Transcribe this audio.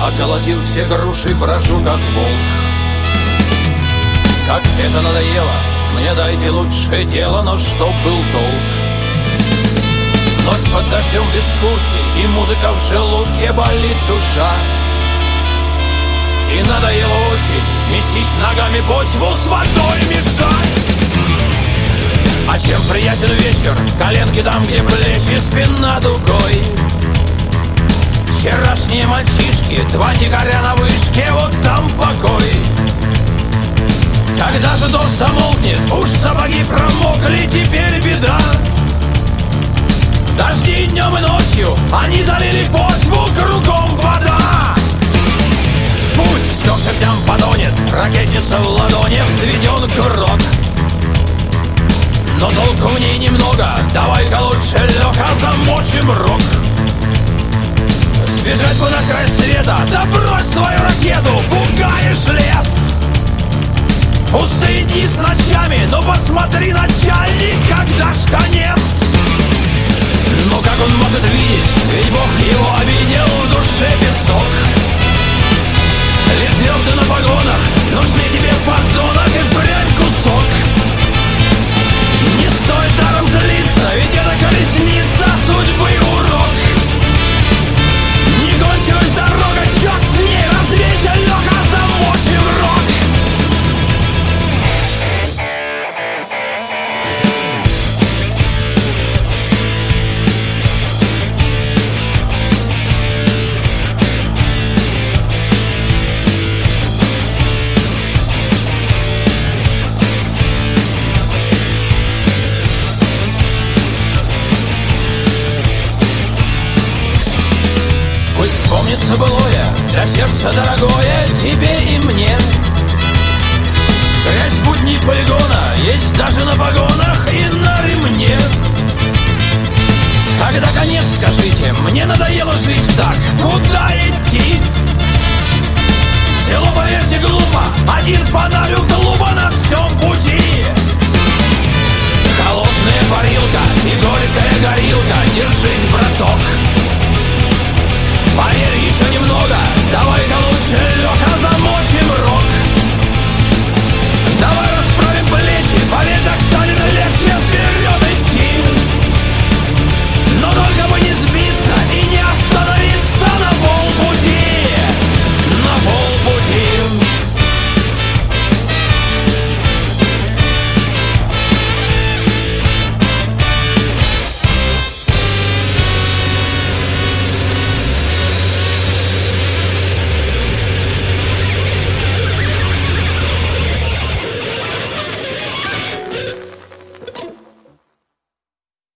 околотил все груши, брожу как волк. Как это надоело, мне дайте лучшее дело, но чтоб был толк. Вновь под дождем без куртки, и музыка в желудке, болит душа. И надоело очень месить ногами почву, с водой мешать. А чем приятен вечер, коленки там, где плечи, спина дугой. Вчерашние мальчишки, два дикаря на вышке, вот там покой. Когда же дождь замолкнет, уж сапоги промокли, теперь беда. Дожди днем и ночью, они залили почву, кругом вода. Пусть все к чертям потонет, ракетница в ладони, взведен курок. Но толку в ней немного, давай-ка лучше, Леха, замочим рог. Сбежать бы на край света, да брось свою ракету, пугаешь лес. Пустые дни с ночами, ну посмотри, начальник, когда ж конец? Ну как он может видеть, ведь Бог его обидел, в душе песок. Лишь звезды на погонах нужны тебе, подонок, и впрямь кусок. Не стоит даром злиться, ведь это колесница судьбы урок. Не кончилась дорога, черт с ней, развейся, Леха, замочим рог. Вспомнится былое, для сердца дорогое, тебе и мне. Грязь будней полигона есть даже на погонах и на ремне. Когда конец, скажите, мне надоело жить так, куда идти? Село, поверьте, глупо, один фонарь